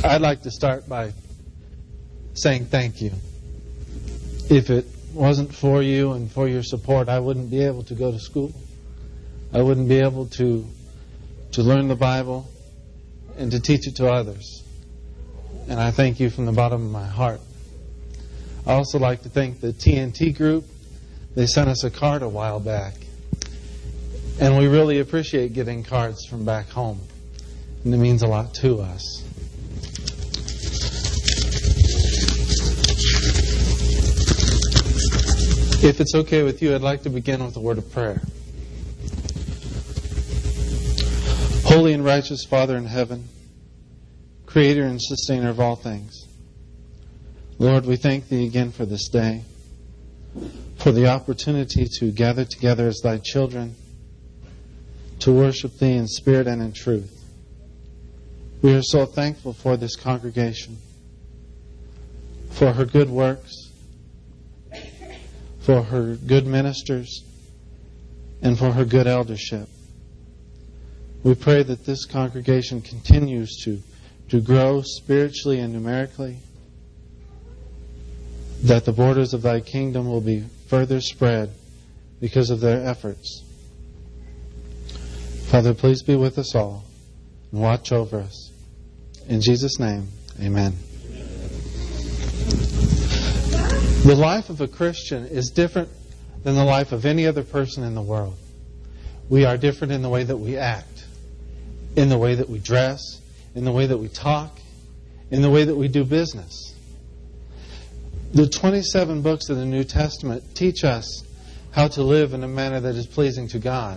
I'd like to start by saying thank you. If it wasn't for you and for your support, I wouldn't be able to go to school. I wouldn't be able to learn the Bible and to teach it to others. And I thank you from the bottom of my heart. I also like to thank the TNT group. They sent us a card a while back. And we really appreciate getting cards from back home. And it means a lot to us. If it's okay with you, I'd like to begin with a word of prayer. Holy and righteous Father in heaven, Creator and Sustainer of all things, Lord, we thank Thee again for this day, for the opportunity to gather together as Thy children, to worship Thee in spirit and in truth. We are so thankful for this congregation, for her good works, for her good ministers, and for her good eldership. We pray that this congregation continues to grow spiritually and numerically, that the borders of Thy kingdom will be further spread because of their efforts. Father, please be with us all and watch over us. In Jesus' name, amen. The life of a Christian is different than the life of any other person in the world. We are different in the way that we act, in the way that we dress, in the way that we talk, in the way that we do business. The 27 books of the New Testament teach us how to live in a manner that is pleasing to God.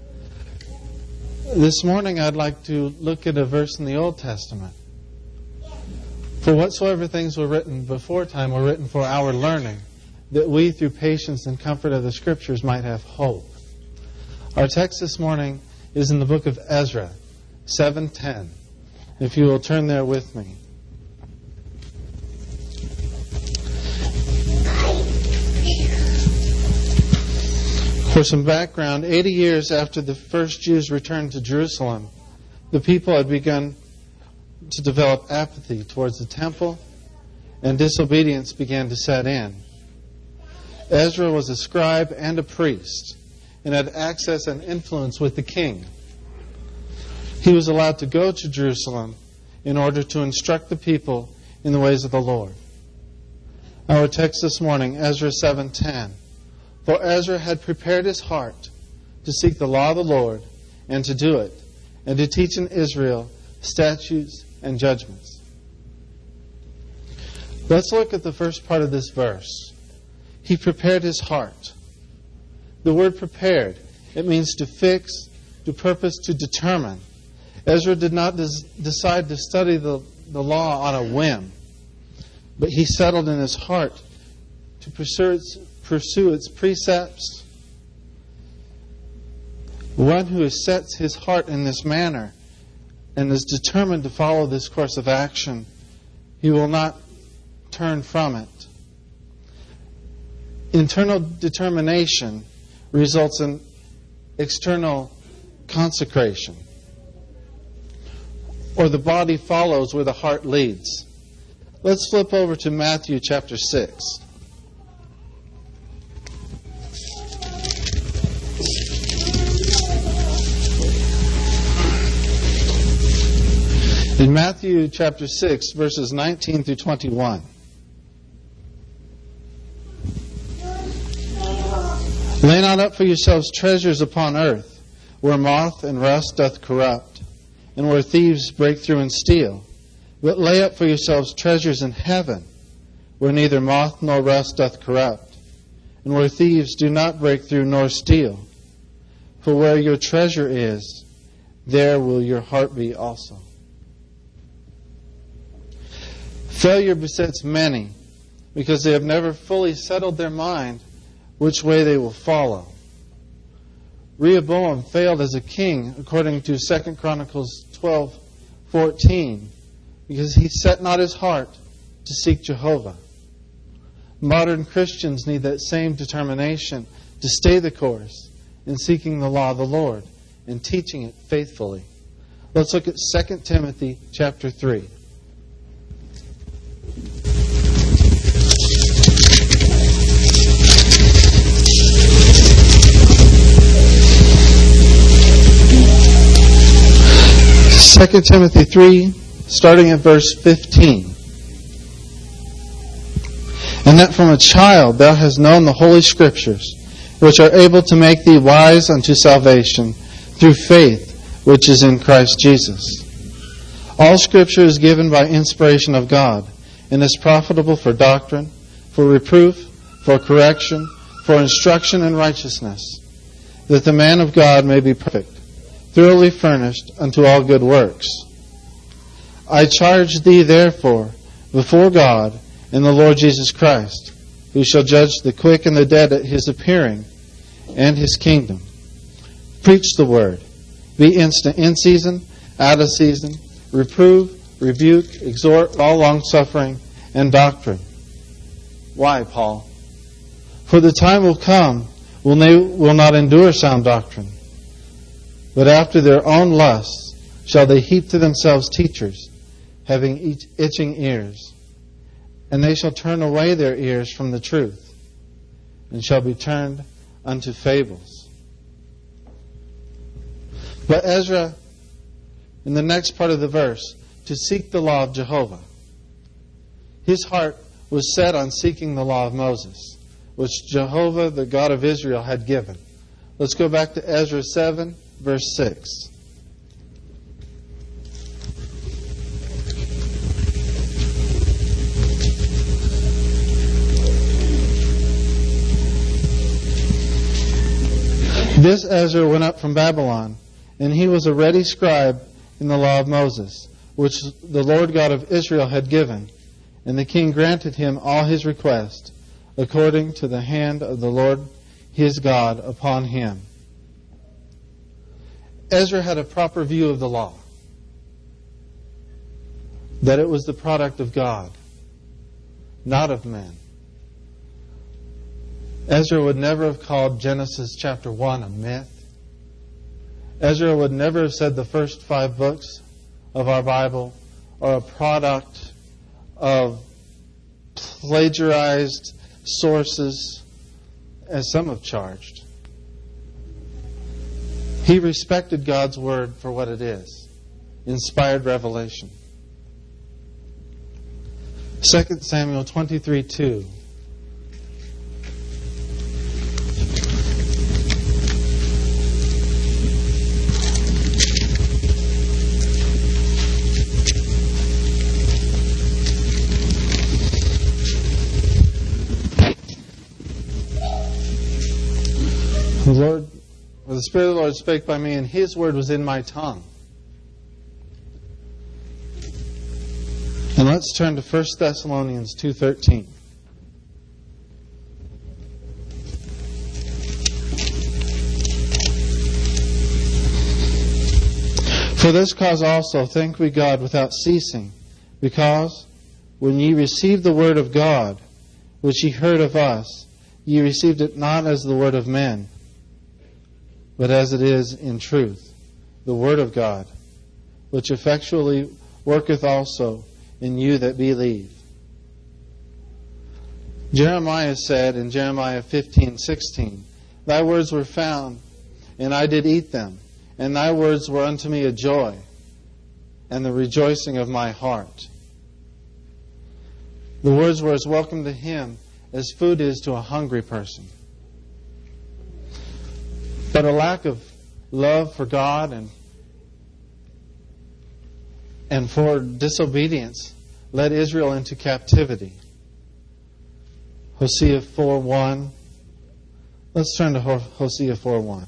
This morning I'd like to look at a verse in the Old Testament. For whatsoever things were written before time were written for our learning, that we through patience and comfort of the Scriptures might have hope. Our text this morning is in the book of Ezra, 7:10. If you will turn there with me. For some background, 80 years after the first Jews returned to Jerusalem, the people had begun to develop apathy towards the temple, and disobedience began to set in. Ezra was a scribe and a priest, and had access and influence with the king. He was allowed to go to Jerusalem in order to instruct the people in the ways of the Lord. Our text this morning, Ezra 7:10. For Ezra had prepared his heart to seek the law of the Lord and to do it, and to teach in Israel statutes and judgments. Let's look at the first part of this verse. He prepared his heart. The word prepared, it means to fix, to purpose, to determine. Ezra did not decide to study the law on a whim, but he settled in his heart to pursue its precepts. One who sets his heart in this manner and is determined to follow this course of action, he will not turn from it. Internal determination results in external consecration, or the body follows where the heart leads. Let's flip over to Matthew chapter 6. In Matthew chapter 6, verses 19 through 21. Lay not up for yourselves treasures upon earth, where moth and rust doth corrupt, and where thieves break through and steal. But lay up for yourselves treasures in heaven, where neither moth nor rust doth corrupt, and where thieves do not break through nor steal. For where your treasure is, there will your heart be also. Failure besets many because they have never fully settled their mind which way they will follow. Rehoboam failed as a king according to 2 Chronicles 12:14 because he set not his heart to seek Jehovah. Modern Christians need that same determination to stay the course in seeking the law of the Lord and teaching it faithfully. Let's look at 2 Timothy chapter 3. 2 Timothy 3, starting at verse 15. And that from a child thou hast known the Holy Scriptures, which are able to make thee wise unto salvation through faith which is in Christ Jesus. All Scripture is given by inspiration of God, and is profitable for doctrine, for reproof, for correction, for instruction in righteousness, that the man of God may be perfect, thoroughly furnished unto all good works. I charge thee therefore before God and the Lord Jesus Christ, who shall judge the quick and the dead at his appearing and his kingdom. Preach the word. Be instant in season, out of season. Reprove, rebuke, exhort, all longsuffering and doctrine. Why, Paul? For the time will come when they will not endure sound doctrine, but after their own lusts shall they heap to themselves teachers, having itching ears. And they shall turn away their ears from the truth, and shall be turned unto fables. But Ezra, in the next part of the verse, to seek the law of Jehovah. His heart was set on seeking the law of Moses, which Jehovah, the God of Israel, had given. Let's go back to Ezra 7, verse 6. This Ezra went up from Babylon, and he was a ready scribe in the law of Moses, which the Lord God of Israel had given. And the king granted him all his request, according to the hand of the Lord his God upon him. Ezra had a proper view of the law, that it was the product of God, not of men. Ezra would never have called Genesis chapter 1 a myth. Ezra would never have said the first 5 books of our Bible are a product of plagiarized sources, as some have charged. He respected God's Word for what it is, inspired revelation. 2 Samuel 23:2. The Spirit of the Lord spake by me, and His word was in my tongue. And let's turn to 1 Thessalonians 2:13. For this cause also thank we God without ceasing, because when ye received the word of God, which ye heard of us, ye received it not as the word of men, but as it is in truth, the word of God, which effectually worketh also in you that believe. Jeremiah said in Jeremiah 15:16, Thy words were found, and I did eat them, and thy words were unto me a joy, and the rejoicing of my heart. The words were as welcome to him as food is to a hungry person. But a lack of love for God and for disobedience led Israel into captivity. Hosea 4:1. Let's turn to Hosea 4:1.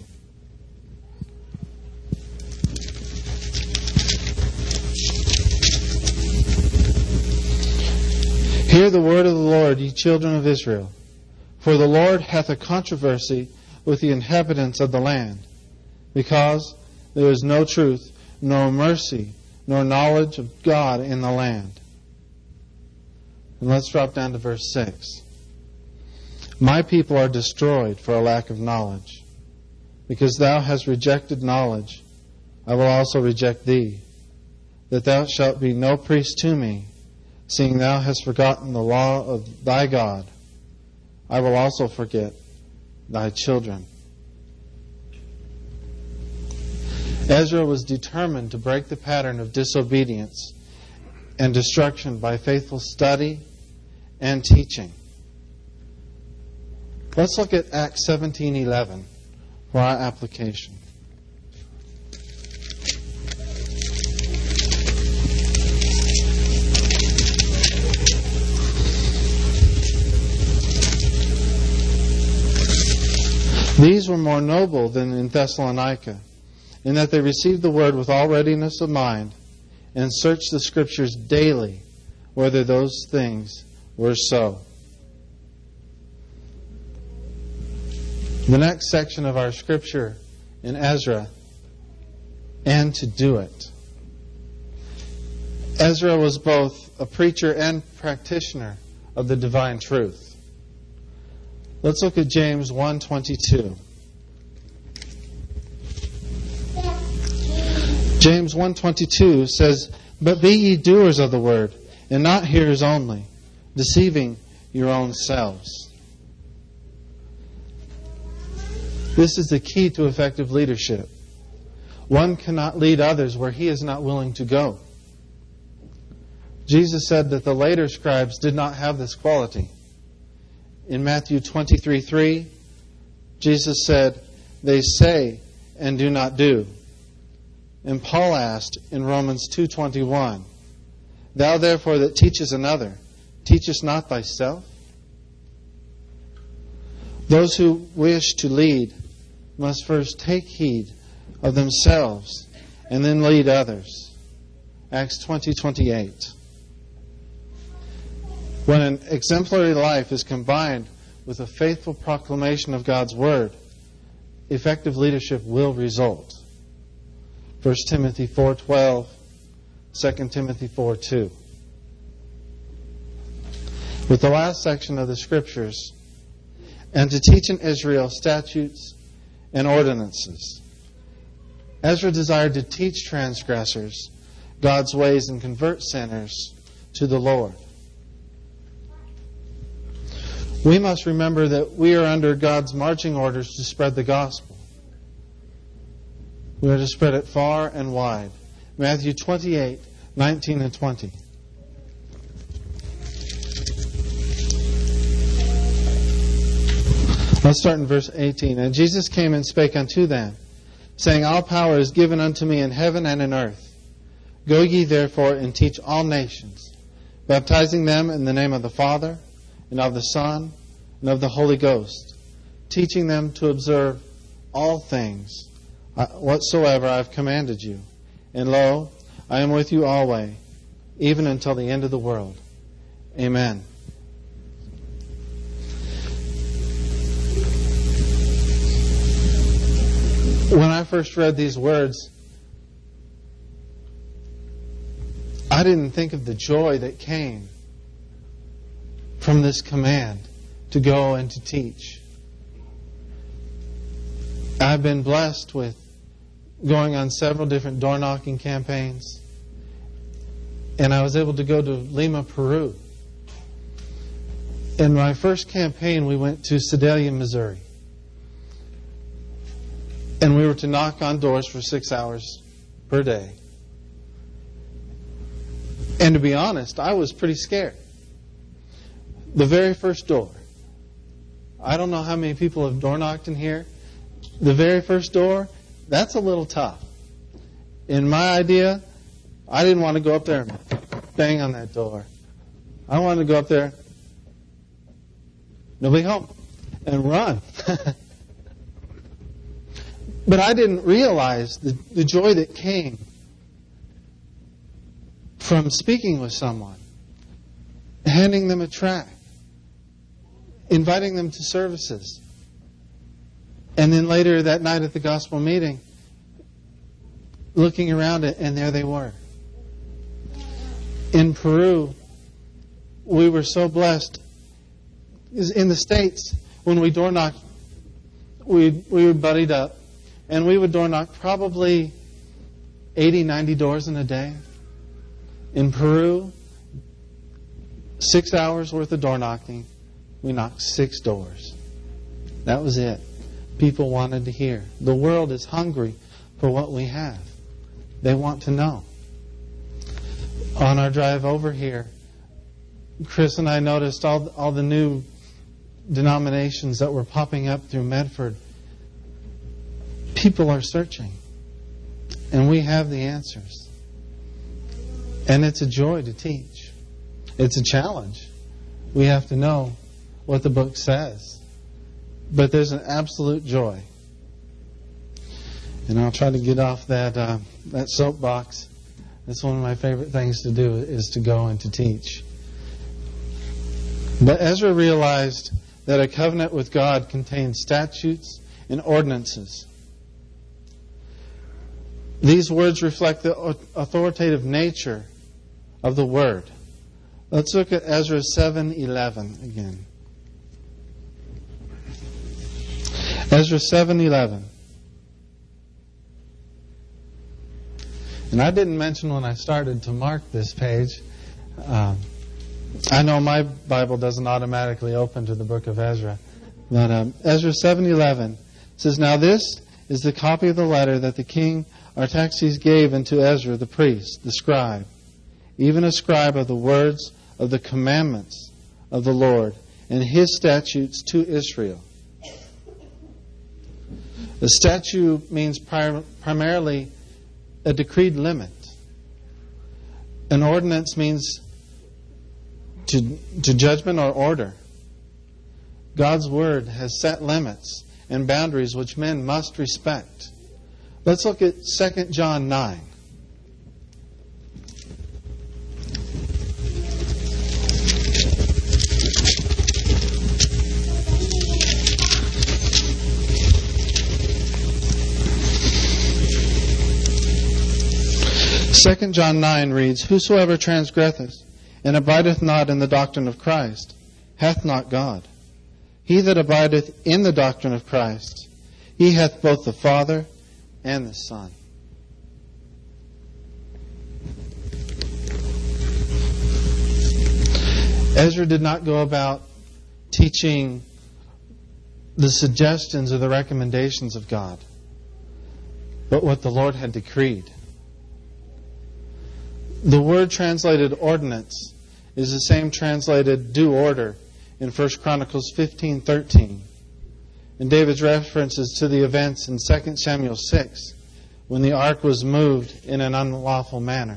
Hear the word of the Lord, ye children of Israel. For the Lord hath a controversy with the inhabitants of the land, because there is no truth, nor mercy, nor knowledge of God in the land. And let's drop down to verse 6. My people are destroyed for a lack of knowledge. Because thou hast rejected knowledge, I will also reject thee, that thou shalt be no priest to me, seeing thou hast forgotten the law of thy God. I will also forget thy children. Ezra was determined to break the pattern of disobedience and destruction by faithful study and teaching. Let's look at Acts 17:11 for our application. These were more noble than in Thessalonica, in that they received the word with all readiness of mind and searched the Scriptures daily whether those things were so. The next section of our Scripture in Ezra, and to do it. Ezra was both a preacher and practitioner of the divine truth. Let's look at James 1:22. James 1:22 says, "But be ye doers of the word, and not hearers only, deceiving your own selves." This is the key to effective leadership. One cannot lead others where he is not willing to go. Jesus said that the later scribes did not have this quality. In Matthew 23:3, Jesus said, "They say and do not do." And Paul asked in Romans 2:21, "Thou therefore that teachest another, teachest not thyself?" Those who wish to lead must first take heed of themselves and then lead others. Acts 20:28. When an exemplary life is combined with a faithful proclamation of God's Word, effective leadership will result. 1 Timothy 4:12, 2 Timothy 4:2. With the last section of the Scriptures, and to teach in Israel statutes and ordinances. Ezra desired to teach transgressors God's ways and convert sinners to the Lord. We must remember that we are under God's marching orders to spread the gospel. We are to spread it far and wide. Matthew 28:19 and 20. Let's start in verse 18. "And Jesus came and spake unto them, saying, All power is given unto me in heaven and in earth. Go ye therefore and teach all nations, baptizing them in the name of the Father, and of the Son, and of the Holy Ghost, teaching them to observe all things whatsoever I have commanded you. And lo, I am with you always, even until the end of the world. Amen." When I first read these words, I didn't think of the joy that came from this command to go and to teach. I've been blessed with going on several different door-knocking campaigns, and I was able to go to Lima, Peru. In my first campaign, we went to Sedalia, Missouri. And we were to knock on doors for 6 hours per day. And to be honest, I was pretty scared. The very first door. I don't know how many people have door knocked in here. The very first door, that's a little tough. In my idea, I didn't want to go up there and bang on that door. I wanted to go up there, nobody home, and run. But I didn't realize the joy that came from speaking with someone, handing them a tract, inviting them to services. And then later that night at the gospel meeting, looking around it, and there they were. In Peru, we were so blessed. In the States, when we door knocked, we were buddied up, and we would door knock probably 80, 90 doors in a day. In Peru, 6 hours worth of door knocking, we knocked 6 doors. That was it. People wanted to hear. The world is hungry for what we have. They want to know. On our drive over here, Chris and I noticed all the new denominations that were popping up through Medford. People are searching. And we have the answers. And it's a joy to teach. It's a challenge. We have to know what the book says. But there's an absolute joy. And I'll try to get off that soapbox. That's one of my favorite things to do, is to go and to teach. But Ezra realized that a covenant with God contains statutes and ordinances. These words reflect the authoritative nature of the Word. Let's look at Ezra 7:11 again. Ezra 7:11. And I didn't mention when I started to mark this page. I know my Bible doesn't automatically open to the book of Ezra. But Ezra 7:11 says, "Now this is the copy of the letter that the king Artaxerxes gave unto Ezra the priest, the scribe, even a scribe of the words of the commandments of the Lord, and his statutes to Israel." The statute means primarily a decreed limit. An ordinance means to judgment or order. God's Word has set limits and boundaries which men must respect. Let's look at 2 John 9. Second John 9 reads, "Whosoever transgresseth and abideth not in the doctrine of Christ hath not God. He that abideth in the doctrine of Christ, he hath both the Father and the Son." Ezra did not go about teaching the suggestions or the recommendations of God, but what the Lord had decreed. The word translated ordinance is the same translated due order in 1 Chronicles 15:13. And David's references to the events in 2 Samuel 6 when the ark was moved in an unlawful manner.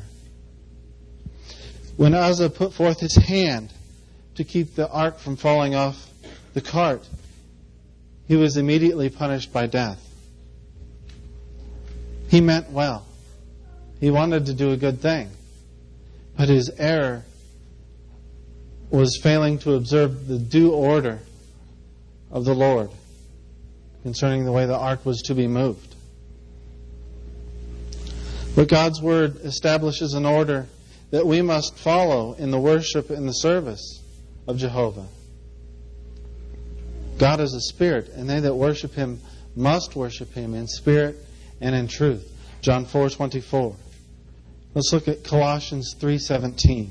When Uzzah put forth his hand to keep the ark from falling off the cart, he was immediately punished by death. He meant well. He wanted to do a good thing. But his error was failing to observe the due order of the Lord concerning the way the ark was to be moved. But God's Word establishes an order that we must follow in the worship and the service of Jehovah. God is a spirit, and they that worship Him must worship Him in spirit and in truth. John 4:24. Let's look at Colossians 3:17.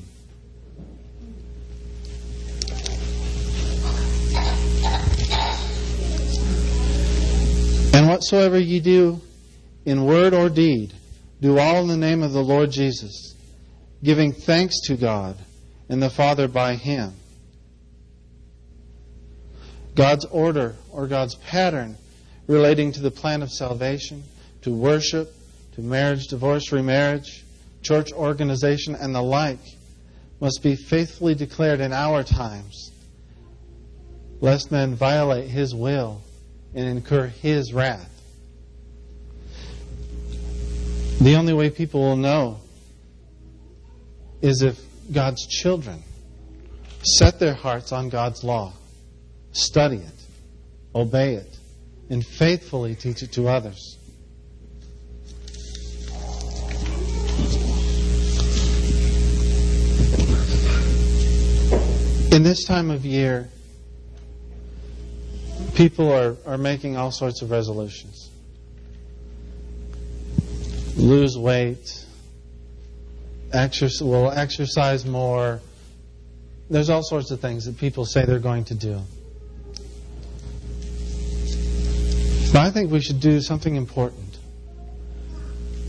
"And whatsoever ye do in word or deed, do all in the name of the Lord Jesus, giving thanks to God and the Father by Him." God's order or God's pattern relating to the plan of salvation, to worship, to marriage, divorce, remarriage, church organization, and the like must be faithfully declared in our times, lest men violate His will and incur His wrath. The only way people will know is if God's children set their hearts on God's law, study it, obey it, and faithfully teach it to others. In this time of year, people are making all sorts of resolutions. Lose weight, exercise more. There's all sorts of things that people say they're going to do. But I think we should do something important.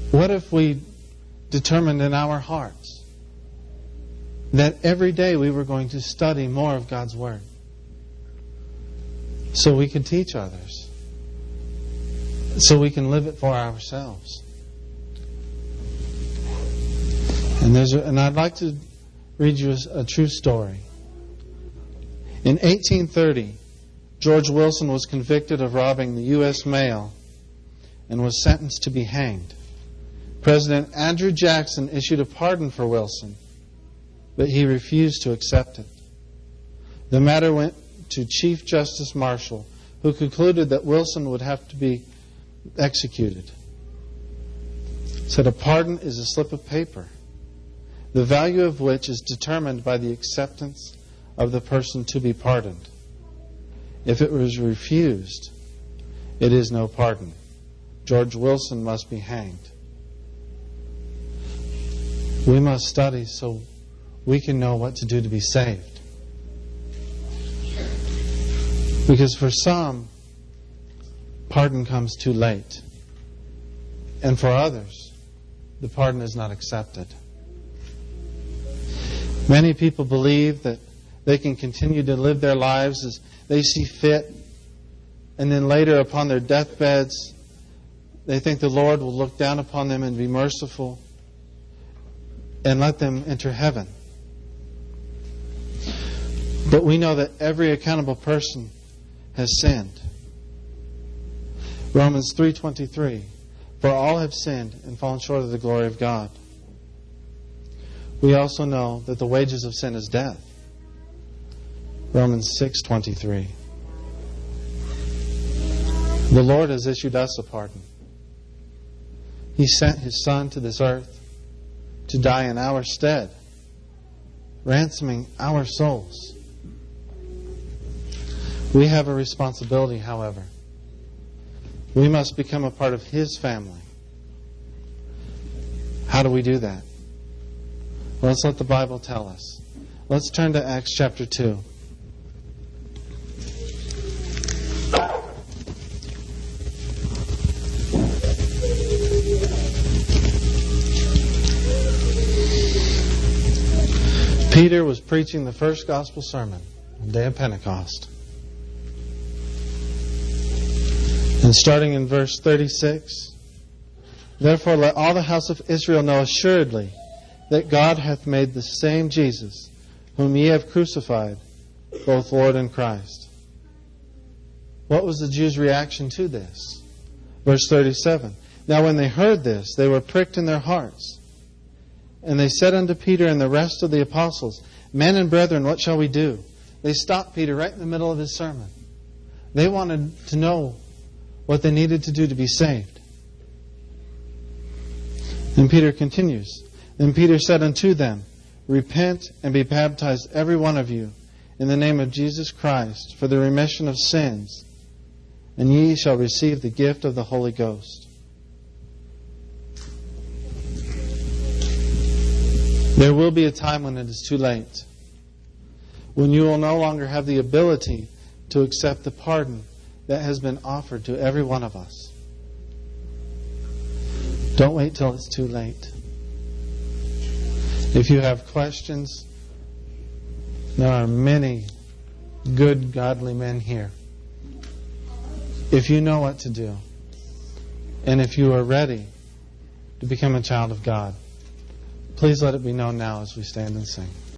What if we determined in our hearts that every day we were going to study more of God's Word so we could teach others, so we can live it for ourselves? And I'd like to read you a true story. In 1830, George Wilson was convicted of robbing the U.S. mail and was sentenced to be hanged. President Andrew Jackson issued a pardon for Wilson, but he refused to accept it. The matter went to Chief Justice Marshall, who concluded that Wilson would have to be executed. He said, "A pardon is a slip of paper, the value of which is determined by the acceptance of the person to be pardoned. If it was refused, it is no pardon. George Wilson must be hanged." We must study so we can know what to do to be saved. Because for some, pardon comes too late. And for others, the pardon is not accepted. Many people believe that they can continue to live their lives as they see fit, and then later upon their deathbeds, they think the Lord will look down upon them and be merciful and let them enter heaven. But we know that every accountable person has sinned. Romans 3:23, "For all have sinned and fallen short of the glory of God." We also know that the wages of sin is death. Romans 6:23. The Lord has issued us a pardon. He sent His Son to this earth to die in our stead, ransoming our souls. We have a responsibility, however. We must become a part of His family. How do we do that? Well, let's let the Bible tell us. Let's turn to Acts chapter 2. Peter was preaching the first gospel sermon on the day of Pentecost. And starting in verse 36, "Therefore let all the house of Israel know assuredly that God hath made the same Jesus, whom ye have crucified, both Lord and Christ." What was the Jews' reaction to this? Verse 37, "Now when they heard this, they were pricked in their hearts. And they said unto Peter and the rest of the apostles, Men and brethren, what shall we do?" They stopped Peter right in the middle of his sermon. They wanted to know what they needed to do to be saved. And Peter continues. "Then Peter said unto them, Repent and be baptized every one of you in the name of Jesus Christ for the remission of sins, and ye shall receive the gift of the Holy Ghost." There will be a time when it is too late, when you will no longer have the ability to accept the pardon that has been offered to every one of us. Don't wait till it's too late. If you have questions, there are many good, godly men here. If you know what to do, and if you are ready to become a child of God, please let it be known now as we stand and sing.